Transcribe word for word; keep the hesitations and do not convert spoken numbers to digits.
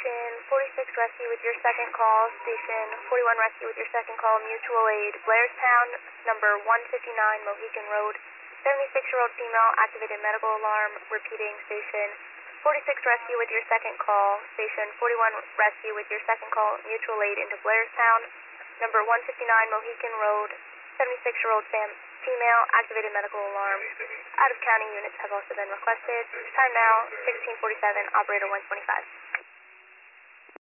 Station forty-six Rescue with your second call. Station forty-one Rescue with your second call. Mutual aid, Blairstown, number one fifty-nine Mohican Road. seventy-six-year-old female, activated medical alarm. Repeating, Station forty-six Rescue with your second call. Station forty-one Rescue with your second call. Mutual aid into Blairstown, number one fifty-nine Mohican Road. seventy-six-year-old fam female, activated medical alarm. Out-of-county units have also been requested. Time now, sixteen forty-seven, operator one twenty-five.